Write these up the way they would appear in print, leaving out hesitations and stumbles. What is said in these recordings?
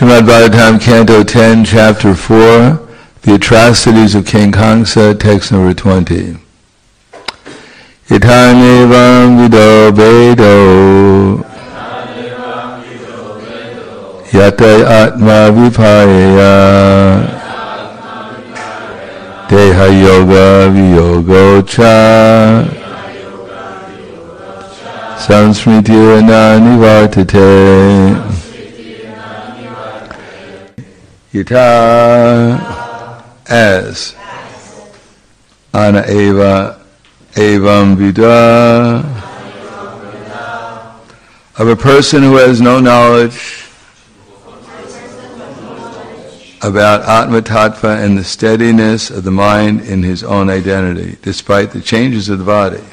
Srimad Bhagavatam, Canto 10, Chapter 4, The Atrocities of King Kamsa, text number 20. Yathanevam vido vedo yata atma vipayaya deha yoga viyogo cha samsmritya nivartate. Yata, as, ana eva, evam vida, of a person who has no knowledge about Atma Tattva and the steadiness of the mind in his own identity, despite the changes of the body.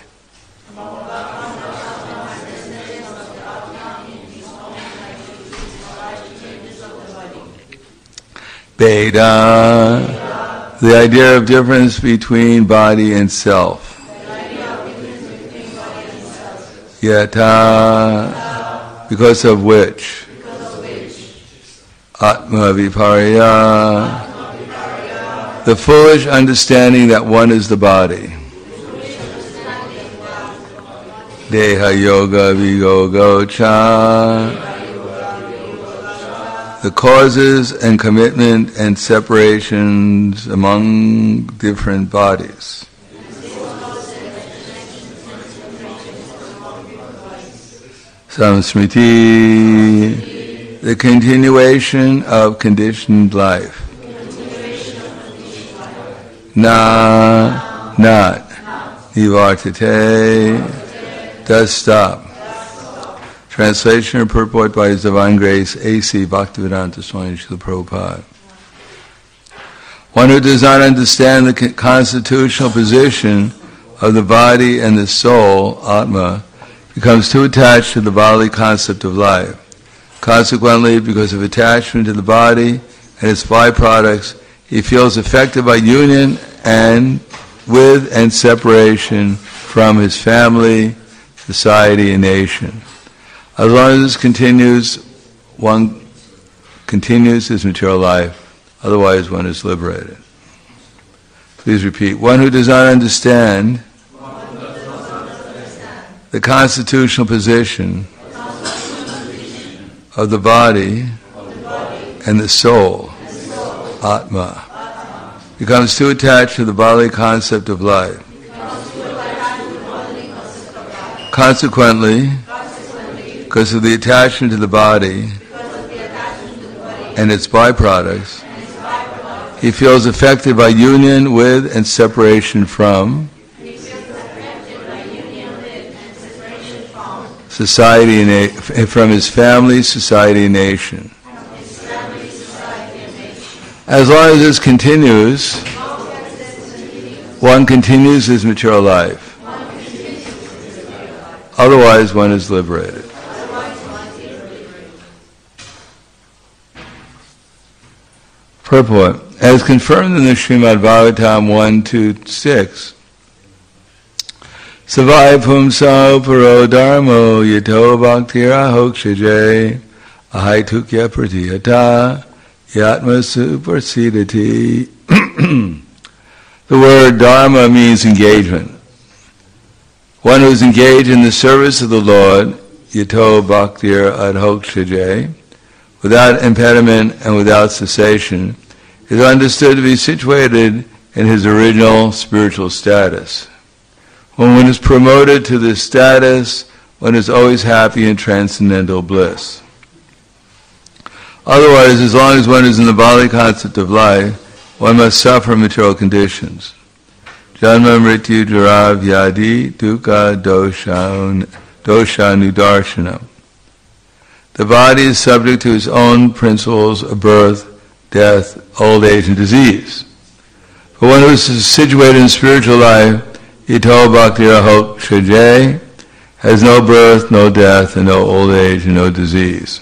Veda, the idea of difference between body and self. Yata, because of which. Atma viparya, the foolish understanding that one is the body. Deha yoga viyogo cha, the causes and commitment and separations among different bodies. Samsmriti, the continuation of conditioned life. Na, not. Nivartate, does stop. Translation or purport by His Divine Grace, A.C. Bhaktivedanta Swami Srila Prabhupada. One who does not understand the constitutional position of the body and the soul, Atma, becomes too attached to the bodily concept of life. Consequently, because of attachment to the body and its byproducts, he feels affected by union with and separation from his family, society, and nation. As long as this continues, one continues his material life, otherwise one is liberated. Please repeat. One who does not understand the constitutional position of the body and the soul, Atma, becomes too attached to the bodily concept of life. Consequently, because of the attachment to the body and its byproducts, he feels affected by union with and separation from society and from his family, society, and nation. As long as this continues, one continues his material life. Otherwise, one is liberated. Purport. As confirmed in the Srimad Bhagavatam 1-6, Savai pumsa paro dharmo yato bhaktira hokshaje ahaitukya pratiyata yatma suprasidati. The word dharma means engagement. One who is engaged in the service of the Lord, yato bhaktira adhokshaje, without impediment and without cessation, is understood to be situated in his original spiritual status. When one is promoted to this status, one is always happy in transcendental bliss. Otherwise, as long as one is in the bodily concept of life, one must suffer material conditions. Janma mrityu jara vyadi dukkha dosha nudarshanam. The body is subject to its own principles of birth, death, old age, and disease. For one who is situated in spiritual life, Ito Bhaktira Hokshaje, has no birth, no death, and no old age, and no disease.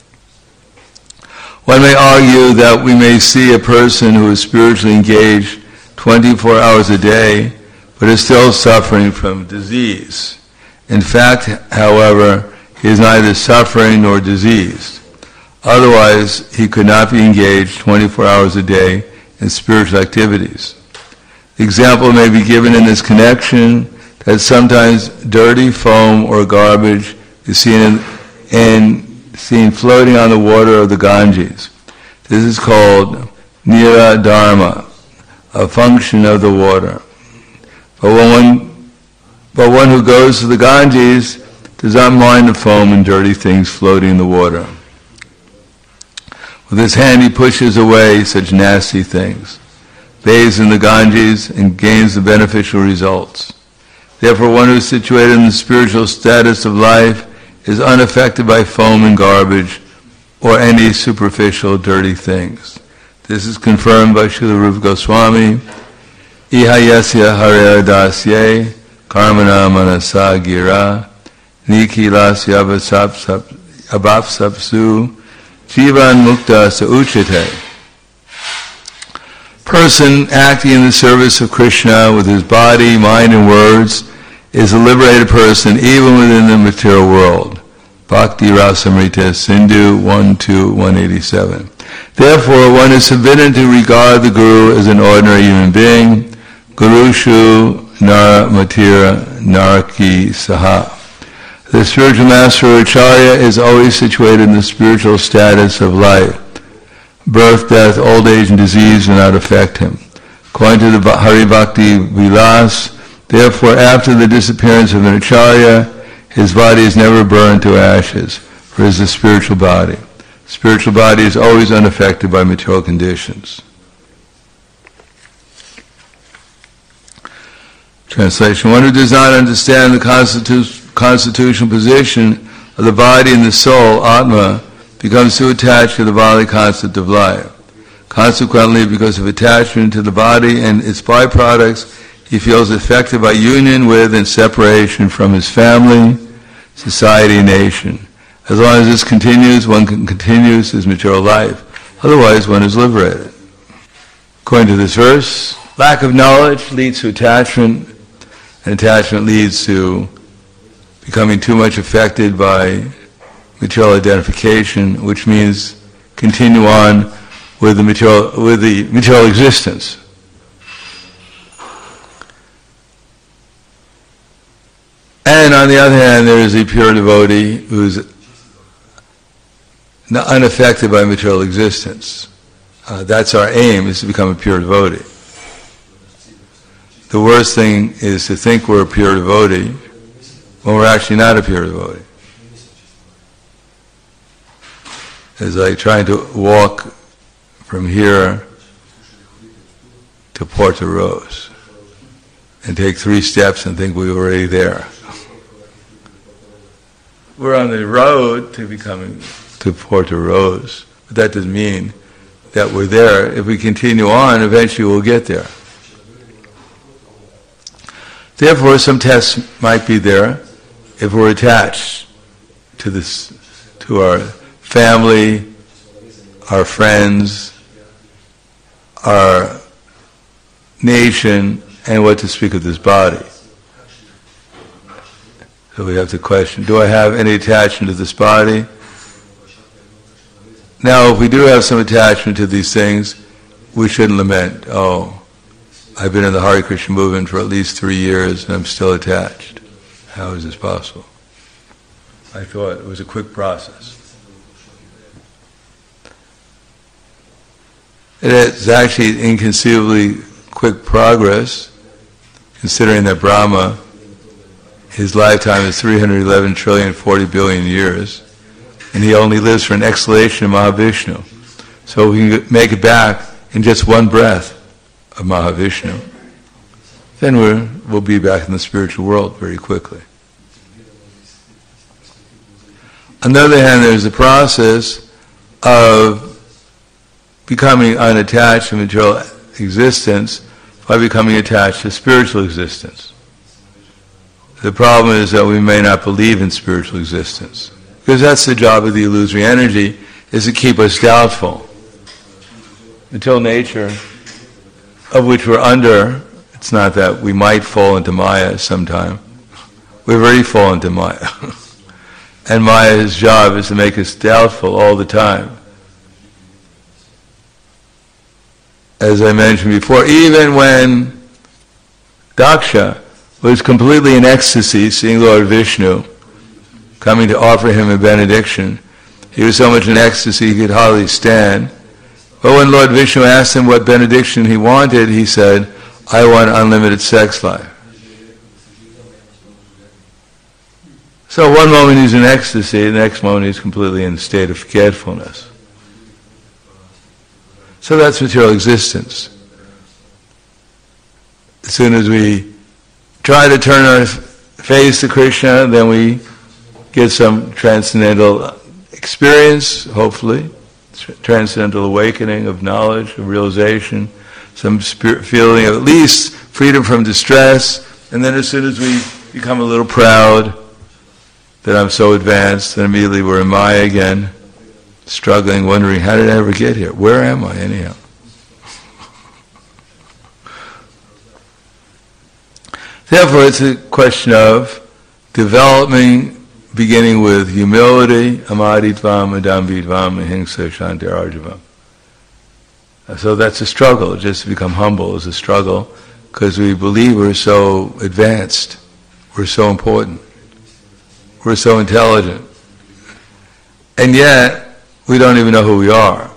One may argue that we may see a person who is spiritually engaged 24 hours a day, but is still suffering from disease. In fact, however, he is neither suffering nor diseased. Otherwise, he could not be engaged 24 hours a day in spiritual activities. The example may be given in this connection that sometimes dirty foam or garbage is seen floating on the water of the Ganges. This is called Nira Dharma, a function of the water. But one who goes to the Ganges does not mind the foam and dirty things floating in the water. With his hand he pushes away such nasty things, bathes in the Ganges, and gains the beneficial results. Therefore, one who is situated in the spiritual status of life is unaffected by foam and garbage or any superficial dirty things. This is confirmed by Srila Rupa Goswami, Ihayasya Harer Dasye Karmana Manasa Gira Nikilasya Abhapsapsu Jivan Mukta Sa Uchite. Person acting in the service of Krishna with his body, mind, and words is a liberated person even within the material world. Bhakti Rasamrita Sindhu 1-2-187. Therefore, one is forbidden to regard the Guru as an ordinary human being. Gurushu Nara Matira Naraki Saha. The spiritual master or acharya is always situated in the spiritual status of life. Birth, death, old age, and disease do not affect him. According to the Hari Bhakti Vilas, therefore, after the disappearance of an acharya, his body is never burned to ashes, for it is a spiritual body. The spiritual body is always unaffected by material conditions. Translation. One who does not understand the constitutional position of the body and the soul, Atma, becomes too attached to the bodily concept of life. Consequently, because of attachment to the body and its byproducts, he feels affected by union with and separation from his family, society, and nation. As long as this continues, one continues his material life. Otherwise, one is liberated. According to this verse, lack of knowledge leads to attachment, and attachment leads to becoming too much affected by material identification, which means continue on with the material existence. And on the other hand, there is a pure devotee who's unaffected by material existence. That's our aim, is to become a pure devotee. The worst thing is to think we're a pure devotee when we're actually not a pure devotee. It's like trying to walk from here to Porto Rose and take 3 steps and think we were already there. We're on the road to becoming to Porto Rose, but that doesn't mean that we're there. If we continue on, eventually we'll get there. Therefore, some tests might be there if we're attached to this, to our family, our friends, our nation, and what to speak of this body. So we have to question, do I have any attachment to this body? Now, if we do have some attachment to these things, we shouldn't lament, oh, I've been in the Hare Krishna movement for at least 3 years and I'm still attached. How is this possible? I thought it was a quick process. It is actually inconceivably quick progress, considering that Brahma, his lifetime is 311 trillion 40 billion years, and he only lives for an exhalation of Mahavishnu. So we can make it back in just one breath of Mahavishnu, then we'll be back in the spiritual world very quickly. On the other hand, there's the process of becoming unattached to material existence by becoming attached to spiritual existence. The problem is that we may not believe in spiritual existence, because that's the job of the illusory energy, is to keep us doubtful. Material nature, of which we're under, it's not that we might fall into Maya sometime. We've already fallen into Maya. And Maya's job is to make us doubtful all the time. As I mentioned before, even when Daksha was completely in ecstasy, seeing Lord Vishnu coming to offer him a benediction, he was so much in ecstasy he could hardly stand. But when Lord Vishnu asked him what benediction he wanted, he said, "I want unlimited sex life." So one moment he's in ecstasy, the next moment he's completely in a state of forgetfulness. So that's material existence. As soon as we try to turn our face to Krishna, then we get some transcendental experience, hopefully, transcendental awakening of knowledge, of realization, some feeling of at least freedom from distress, and then as soon as we become a little proud that I'm so advanced, then immediately we're in Maya again, struggling, wondering, how did I ever get here? Where am I anyhow? Therefore, it's a question of developing, beginning with humility, amaditvam, adambhidvam, ahimsa, shantirarjavam. So that's a struggle. Just to become humble is a struggle because we believe we're so advanced, we're so important, we're so intelligent. And yet, we don't even know who we are.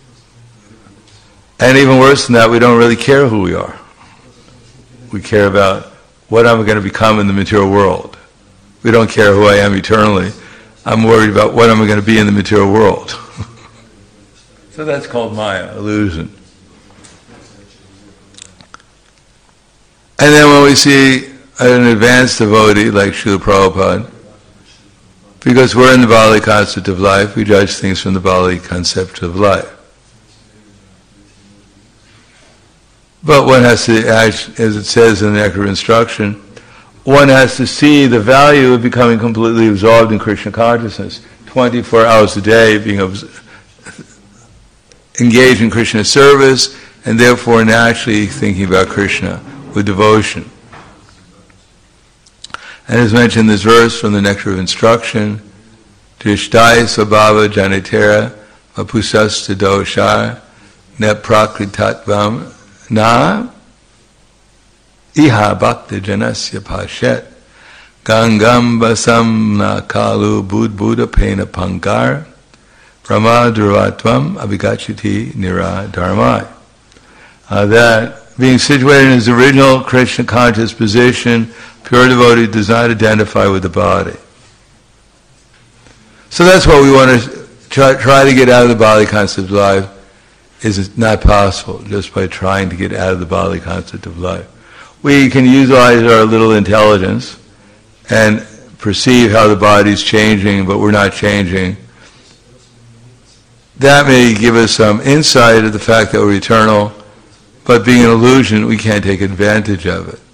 And even worse than that, we don't really care who we are. We care about what I'm going to become in the material world. We don't care who I am eternally. I'm worried about what I'm going to be in the material world. So that's called Maya, illusion. And then when we see an advanced devotee like Srila Prabhupada, because we're in the Bali concept of life, we judge things from the Bali concept of life. But one has to, as it says in the Nectar of Instruction, one has to see the value of becoming completely absorbed in Krishna consciousness, 24 hours a day, being engaged in Krishna service, and therefore naturally thinking about Krishna with devotion. And as mentioned in this verse from the Nectar of Instruction, Drishtai Svabhava Janitera Vapusas Doshar Ne Prakritatvam Na Iha Bhakta Janasya Pashet Gangam Basam Na Kalu Bud Buddha Pena Pangar Brahma Dhruvatvam Abhigachati Nira Dharmai. That being situated in his original Krishna conscious position, pure devotee does not identify with the body. So that's what we want to try to get out of the Bali concept of life. Is not possible just by trying to get out of the Bali concept of life. We can utilize our little intelligence and perceive how the body's changing, but we're not changing. That may give us some insight of the fact that we're eternal, but being an illusion, we can't take advantage of it.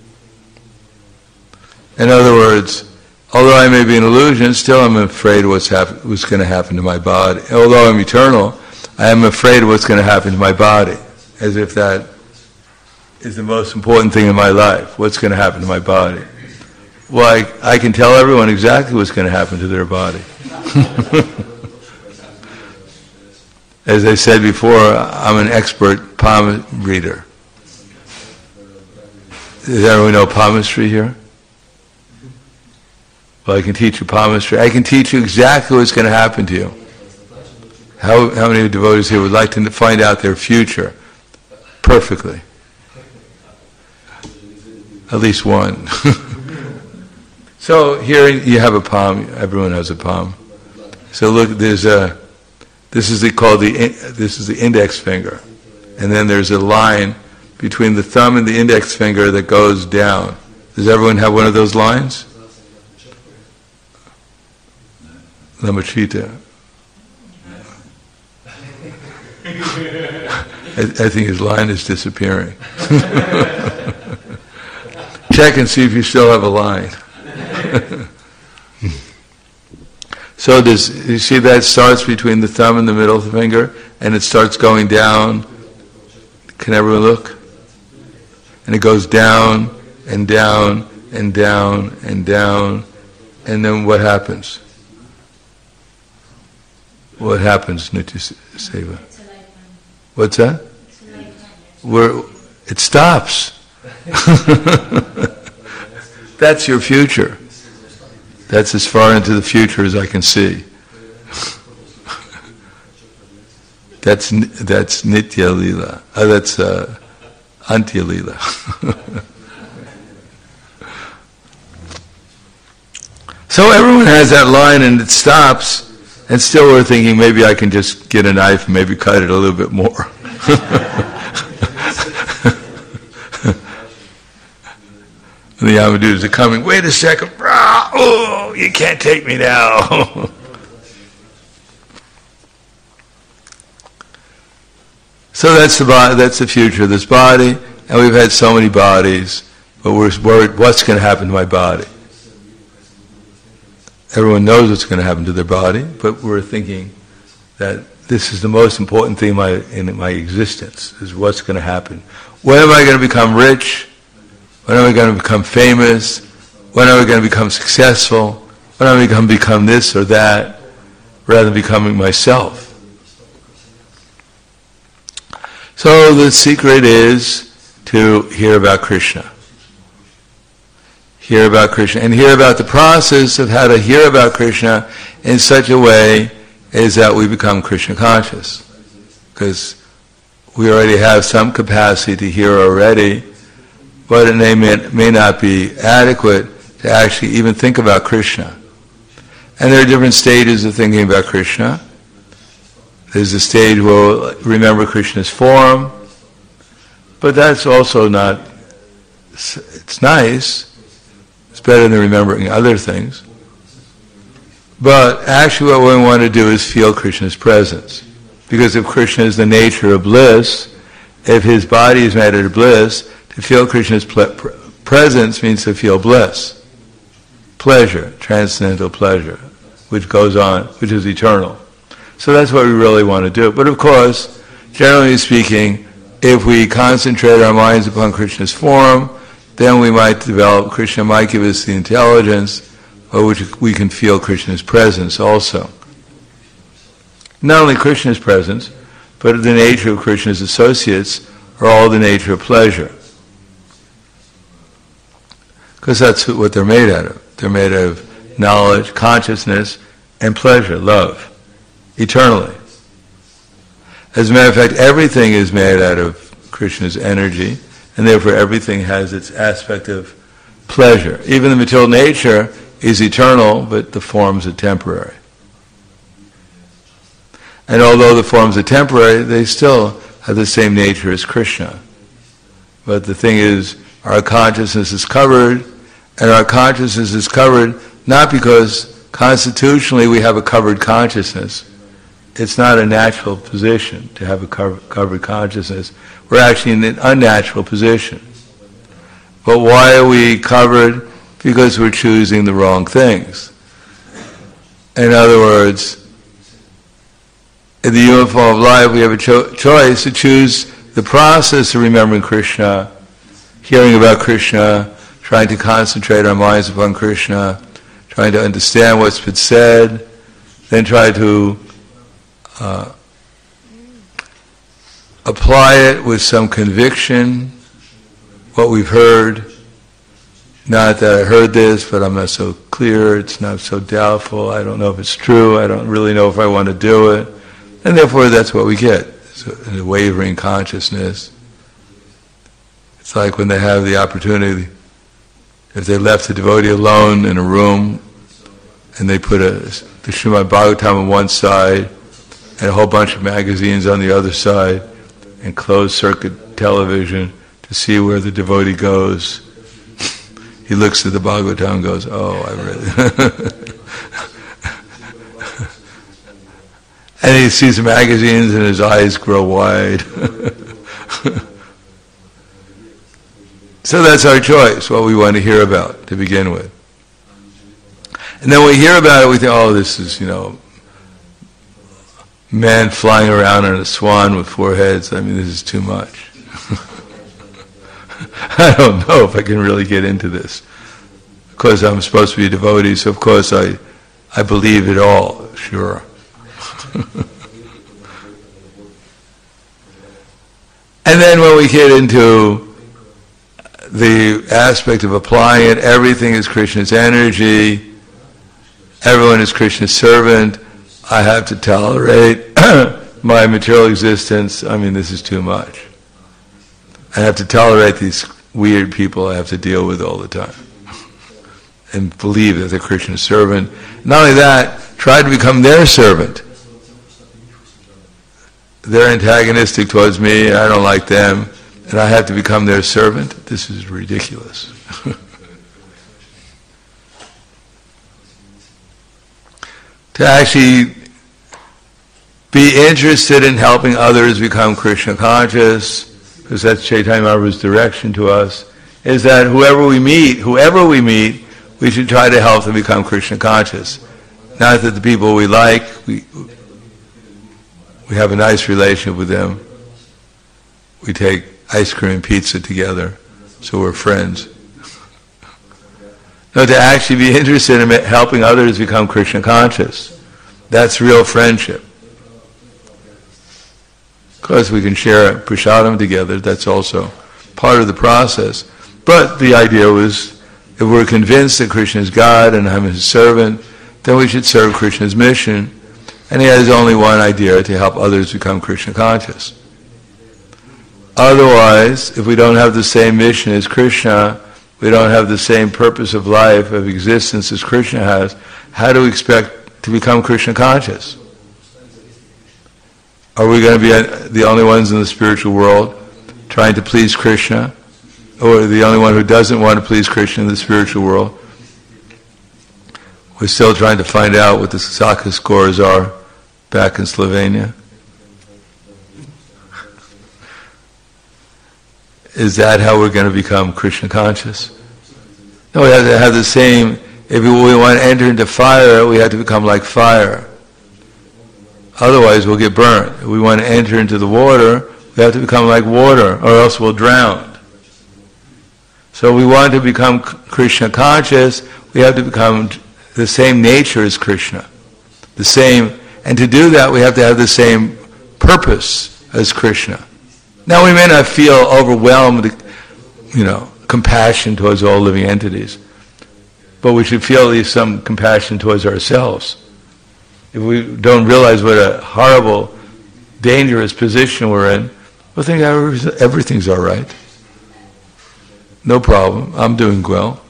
In other words, although I may be an illusion, still I'm afraid of what's going to happen to my body. Although I'm eternal, I am afraid of what's going to happen to my body, as if that is the most important thing in my life. What's going to happen to my body? Well, I can tell everyone exactly what's going to happen to their body. As I said before, I'm an expert palm reader. Does everyone know palmistry here? Well, I can teach you palmistry. I can teach you exactly what's going to happen to you. How many devotees here would like to find out their future perfectly? At least one. So here you have a palm. Everyone has a palm. So look, this is the index finger, and then there's a line between the thumb and the index finger that goes down. Does everyone have one of those lines? Lamachita. I think his line is disappearing. Check and see if you still have a line. So you see that starts between the thumb and the middle finger, and it starts going down. Can everyone look? And it goes down and down and down and down, and then what happens? What happens, Nitya Seva? What's that? It stops. That's your future. That's as far into the future as I can see. That's Nitya Lila. That's Antya Lila. So everyone has that line and it stops, and still we're thinking maybe I can just get a knife and maybe cut it a little bit more. And the Yamadus are coming, wait a second, oh, you can't take me now. So that's the body, that's the future of this body, and we've had so many bodies, but we're worried what's going to happen to my body. Everyone knows what's going to happen to their body, but we're thinking that this is the most important thing in my existence, is what's going to happen. When am I going to become rich? When am I going to become famous? When am I going to become successful? When am I going to become this or that, rather than becoming myself? So the secret is to hear about Krishna. Hear about Krishna, and hear about the process of how to hear about Krishna in such a way as that we become Krishna conscious. Because we already have some capacity to hear already, but it may not be adequate to actually even think about Krishna. And there are different stages of thinking about Krishna. There's a stage where we'll remember Krishna's form, but that's also not, it's nice. It's better than remembering other things. But actually what we want to do is feel Krishna's presence. Because if Krishna is the nature of bliss, if his body is made out of bliss, to feel Krishna's presence means to feel bliss. Pleasure, transcendental pleasure, which goes on, which is eternal. So that's what we really want to do. But of course, generally speaking, if we concentrate our minds upon Krishna's form, then we might develop, Krishna might give us the intelligence by which we can feel Krishna's presence also. Not only Krishna's presence, but the nature of Krishna's associates are all the nature of pleasure. Because that's what they're made out of. They're made out of knowledge, consciousness, and pleasure, love, eternally. As a matter of fact, everything is made out of Krishna's energy, and therefore everything has its aspect of pleasure. Even the material nature is eternal, but the forms are temporary. And although the forms are temporary, they still have the same nature as Krishna. But the thing is, our consciousness is covered, and our consciousness is covered not because constitutionally we have a covered consciousness. It's not a natural position to have a covered consciousness. We're actually in an unnatural position. But why are we covered? Because we're choosing the wrong things. In other words, in the human form of life, we have a choice to choose the process of remembering Krishna, hearing about Krishna, trying to concentrate our minds upon Krishna, trying to understand what's been said, then try to apply it with some conviction, what we've heard. Not that I heard this, but I'm not so clear, it's not so doubtful, I don't know if it's true, I don't really know if I want to do it. And therefore that's what we get, a wavering consciousness. It's like when they have the opportunity, if they left the devotee alone in a room, and they put the Srimad Bhagavatam on one side, and a whole bunch of magazines on the other side, and closed circuit television to see where the devotee goes. He looks at the Bhagavatam and goes, oh, I read it. And he sees the magazines and his eyes grow wide. So that's our choice, what we want to hear about to begin with. And then we hear about it, we think, oh, this is, man flying around on a swan with 4 heads. I mean, this is too much. I don't know if I can really get into this. Of course, I'm supposed to be a devotee, so of course I believe it all, sure. And then when we get into the aspect of applying it, everything is Krishna's energy, everyone is Krishna's servant, I have to tolerate my material existence. I mean, this is too much. I have to tolerate these weird people I have to deal with all the time. And believe that they're Krishna's servant. Not only that, try to become their servant. They're antagonistic towards me, I don't like them, and I have to become their servant. This is ridiculous. To actually be interested in helping others become Krishna conscious, because that's Chaitanya Mahaprabhu's direction to us, is that whoever we meet, we should try to help them become Krishna conscious. Not that the people we like, we have a nice relationship with them. We take ice cream and pizza together, so we're friends. No, to actually be interested in helping others become Krishna conscious. That's real friendship. Of course, we can share prasadam together, that's also part of the process. But the idea was, if we're convinced that Krishna is God and I'm His servant, then we should serve Krishna's mission. And He has only one idea, to help others become Krishna conscious. Otherwise, if we don't have the same mission as Krishna, we don't have the same purpose of life, of existence as Krishna has, how do we expect to become Krishna conscious? Are we going to be the only ones in the spiritual world trying to please Krishna? Or the only one who doesn't want to please Krishna in the spiritual world? We're still trying to find out what the Sakha scores are back in Slovenia. Is that how we're going to become Krishna conscious? No, we have to have the same. If we want to enter into fire, we have to become like fire. Otherwise, we'll get burnt. If we want to enter into the water, we have to become like water, or else we'll drown. So we want to become Krishna conscious, we have to become the same nature as Krishna. The same, and to do that, we have to have the same purpose as Krishna. Now, we may not feel overwhelmed, compassion towards all living entities, but we should feel at least some compassion towards ourselves. If we don't realize what a horrible, dangerous position we're in, we'll think everything's all right. No problem, I'm doing well.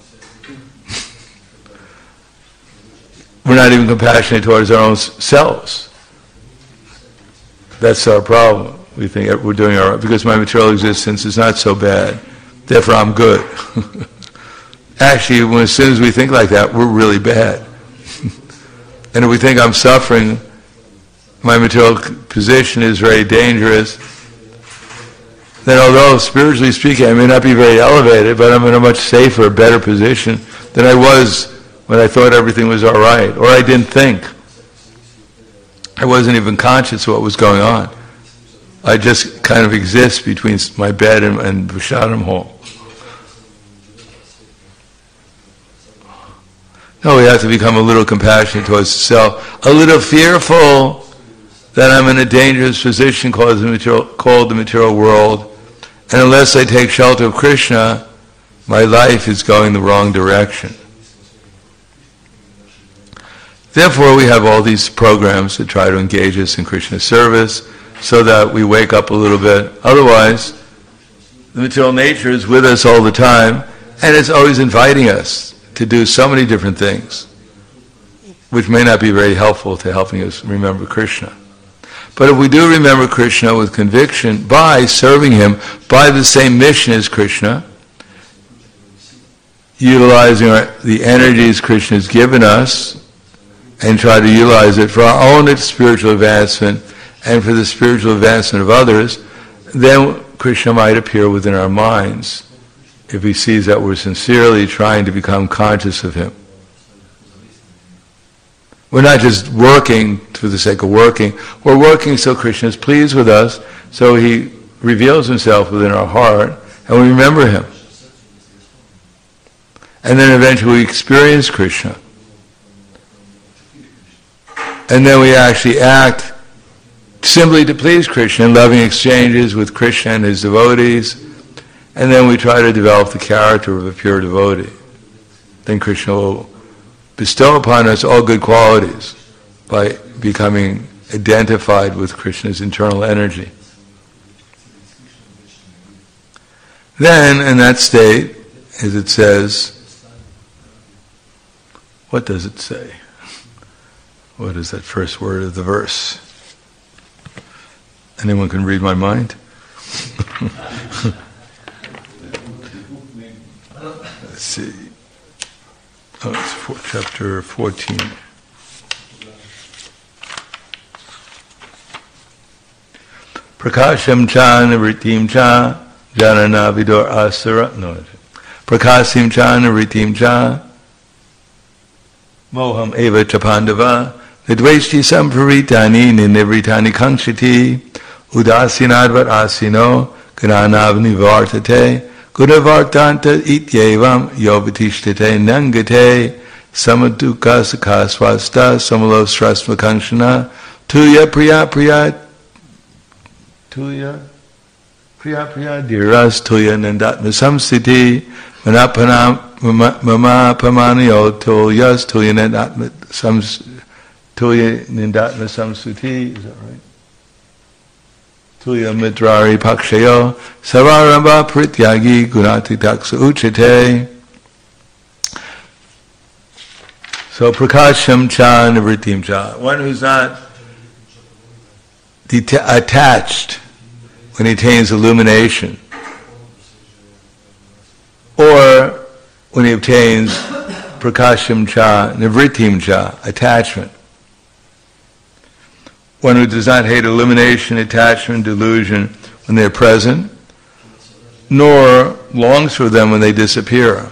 We're not even compassionate towards our own selves. That's our problem. We think we're doing all right, because my material existence is not so bad, therefore I'm good. Actually, as soon as we think like that, we're really bad. And if we think I'm suffering, my material position is very dangerous, then although spiritually speaking I may not be very elevated, but I'm in a much safer, better position than I was when I thought everything was all right, or I didn't think. I wasn't even conscious of what was going on. I just kind of exist between my bed and Prasadam hall. No, we have to become a little compassionate towards the self, a little fearful that I'm in a dangerous position called the material world, and unless I take shelter of Krishna, my life is going the wrong direction. Therefore, we have all these programs that try to engage us in Krishna's service, so that we wake up a little bit. Otherwise, the material nature is with us all the time, and it's always inviting us to do so many different things, which may not be very helpful to helping us remember Krishna. But if we do remember Krishna with conviction, by serving Him, by the same mission as Krishna, utilizing the energies Krishna has given us, and try to utilize it for our own spiritual advancement, and for the spiritual advancement of others, then Krishna might appear within our minds if He sees that we're sincerely trying to become conscious of Him. We're not just working for the sake of working. We're working so Krishna is pleased with us, so He reveals Himself within our heart, and we remember Him. And then eventually we experience Krishna. And then we actually act simply to please Krishna in loving exchanges with Krishna and his devotees. And then we try to develop the character of a pure devotee. Then Krishna will bestow upon us all good qualities by becoming identified with Krishna's internal energy. Then, in that state, as it says, what does it say? What is that first word of the verse? Anyone can read my mind? Let's see. Oh, it's chapter 14. Prakasham cha nivritim cha janana vidor asura. No. Prakasim cha nivritim cha moham eva chapandava nidveshti samparitani nivritani kankshiti udasinadvat asino gananav nivartate gunavartanta ityevam yovatishtate nangate samaduka sakaswasta samalo srasmakangshana tuya priya priya Tuya priya priya diras tuya nandatma samsiti mama pamanyo tuyas tuya nandatma samsuti. Is that right? Tuya mitrari pakshayo savaramba prityagi gunati taksa uchate. So prakasham cha nivritim cha. One who's not attached when he attains illumination, or when he obtains prakasham cha, nivritim cha, attachment. One who does not hate illumination, attachment, delusion when they are present, nor longs for them when they disappear.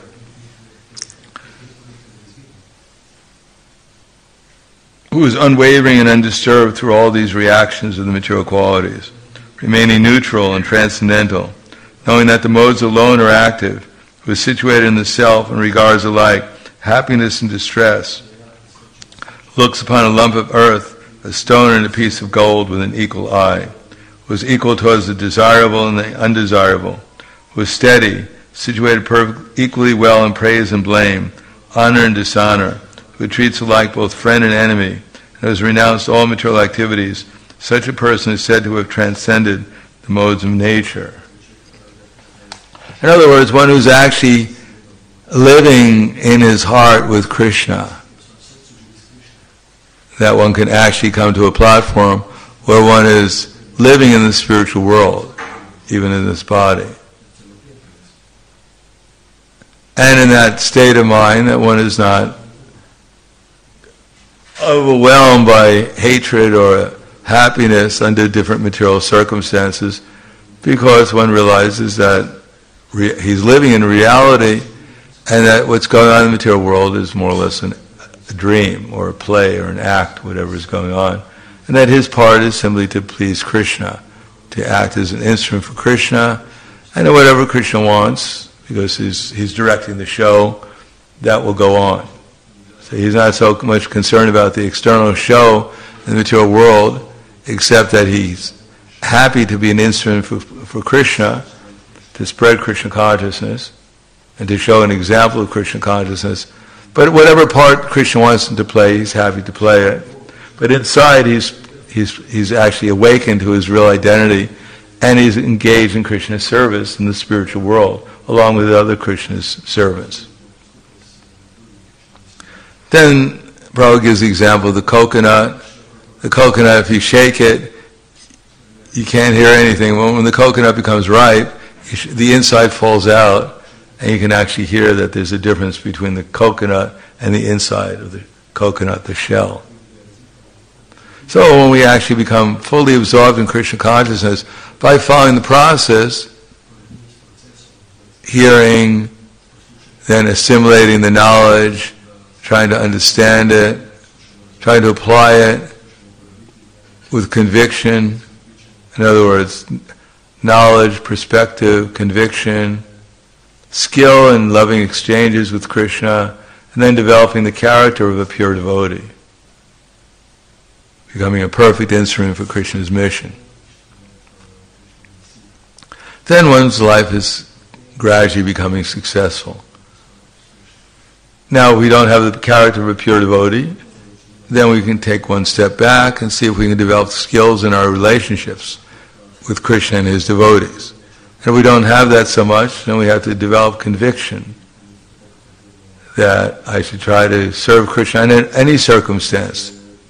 Who is unwavering and undisturbed through all these reactions of the material qualities, remaining neutral and transcendental, knowing that the modes alone are active, who is situated in the self and regards alike happiness and distress, looks upon a lump of earth, a stone and a piece of gold with an equal eye, who is equal towards the desirable and the undesirable, who is steady, situated equally well in praise and blame, honor and dishonor, who treats alike both friend and enemy, and has renounced all material activities. Such a person is said to have transcended the modes of nature. In other words, one who's actually living in his heart with Krishna, that one can actually come to a platform where one is living in the spiritual world, even in this body. And in that state of mind, that one is not overwhelmed by hatred or happiness under different material circumstances, because one realizes that he's living in reality, and that what's going on in the material world is more or less a dream or a play or an act, whatever is going on, and that his part is simply to please Krishna, to act as an instrument for Krishna, and whatever Krishna wants, because he's directing the show, that will go on. So he's not so much concerned about the external show in the material world, except that he's happy to be an instrument for Krishna, to spread Krishna consciousness, and to show an example of Krishna consciousness. But whatever part Krishna wants him to play, he's happy to play it. But inside, he's actually awakened to his real identity, and he's engaged in Krishna's service in the spiritual world, along with other Krishna's servants. Then Prabhupada gives the example of the coconut. The coconut, if you shake it, you can't hear anything. When the coconut becomes ripe, the inside falls out, and you can actually hear that there's a difference between the coconut and the inside of the coconut, the shell. So when we actually become fully absorbed in Krishna consciousness, by following the process, hearing, then assimilating the knowledge, trying to understand it, trying to apply it with conviction. In other words, knowledge, perspective, conviction, skill in loving exchanges with Krishna, and then developing the character of a pure devotee. becoming a perfect instrument for Krishna's mission. Then one's life is gradually becoming successful. Now, if we don't have the character of a pure devotee, then we can take one step back and see if we can develop skills in our relationships with Krishna and his devotees. And if we don't have that so much, then we have to develop conviction that I should try to serve Krishna in any circumstance.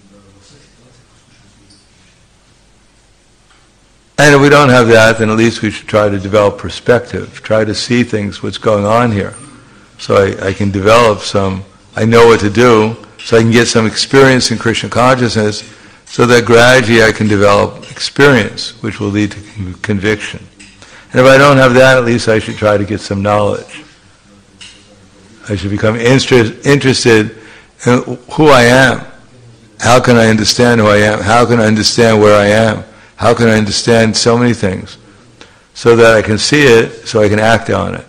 And if we don't have that, then at least we should try to develop perspective, try to see things, what's going on here. So I can develop I know what to do, so I can get some experience in Krishna consciousness, so that gradually I can develop experience, which will lead to conviction. And if I don't have that, at least I should try to get some knowledge. I should become interested in who I am. How can I understand who I am? How can I understand where I am? How can I understand so many things? So that I can see it, so I can act on it.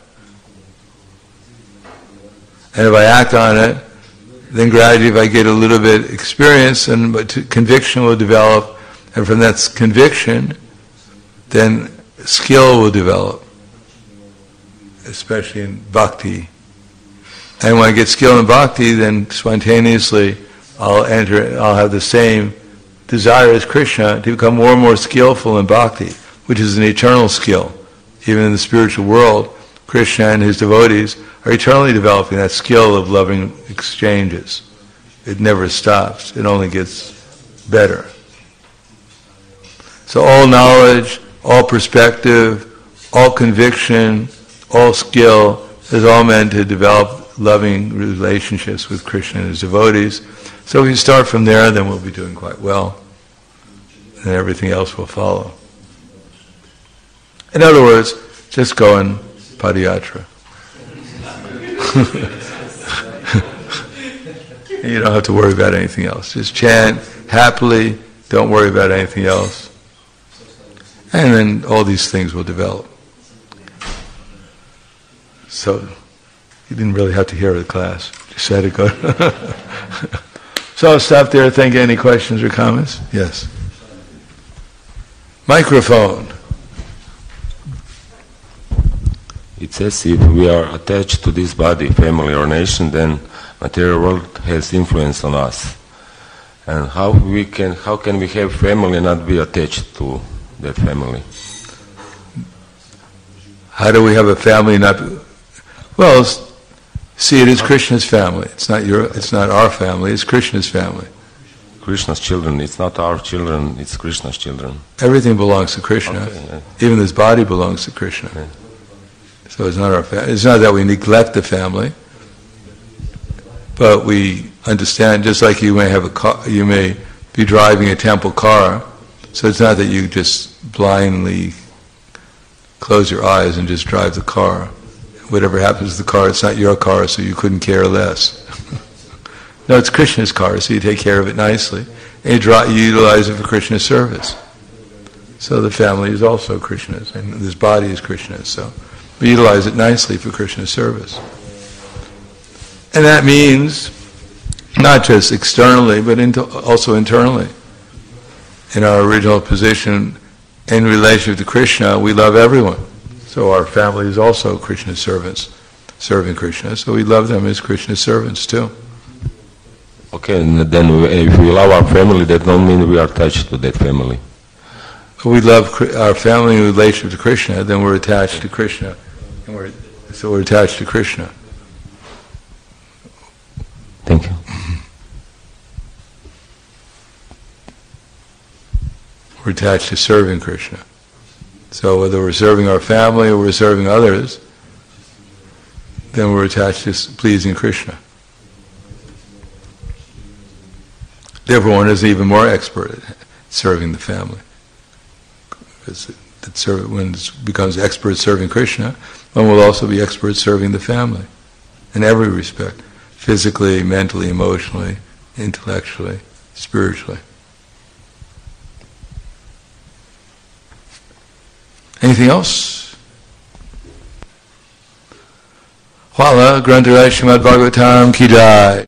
And if I act on it, then gradually if I get a little bit experience, conviction will develop, and from that conviction, then skill will develop, especially in bhakti. And when I get skill in bhakti, then spontaneously I'll have the same desire as Krishna to become more and more skillful in bhakti, which is an eternal skill. Even in the spiritual world, Krishna and his devotees are eternally developing that skill of loving exchanges. It never stops. It only gets better. So all knowledge, all perspective, all conviction, all skill is all meant to develop loving relationships with Krishna and his devotees. So if we start from there, then we'll be doing quite well. And everything else will follow. In other words, just go in padayatra. You don't have to worry about anything else. Just chant happily, don't worry about anything else. And then all these things will develop. So, you didn't really have to hear the class. Just had to go. So I'll stop there. Think any questions or comments? Yes. Microphone. It says if we are attached to this body, family or nation, then material world has influence on us. And how can we have family and not be attached to that family? How do we have a family not? Well, see, it is Krishna's family. It's not our family. It's Krishna's family. Krishna's children. It's not our children. It's Krishna's children. Everything belongs to Krishna. Okay, yeah. Even this body belongs to Krishna. Yeah. So it's not our family. It's not that we neglect the family, but we understand. Just like you may have a car, you may be driving a temple car. So it's not that you just blindly close your eyes and just drive the car. Whatever happens to the car, it's not your car, so you couldn't care less. No, it's Krishna's car, so you take care of it nicely. And you utilize it for Krishna's service. So the family is also Krishna's, and this body is Krishna's, so we utilize it nicely for Krishna's service. And that means not just externally, but also internally. In our original position in relationship to Krishna, we love everyone. So our family is also Krishna's servants, serving Krishna. So we love them as Krishna's servants too. Okay, and then if we love our family, that don't mean we are attached to that family. If we love our family in relationship to Krishna, then we're attached to Krishna. And we're attached to Krishna. Thank you. We're attached to serving Krishna. So whether we're serving our family or we're serving others, then we're attached to pleasing Krishna. Therefore, one is even more expert at serving the family. When it becomes expert at serving Krishna, one will also be expert at serving the family in every respect. Physically, mentally, emotionally, intellectually, spiritually. Anything else? Hwala Grantaraj Srimad Bhagavatam Ki Jai.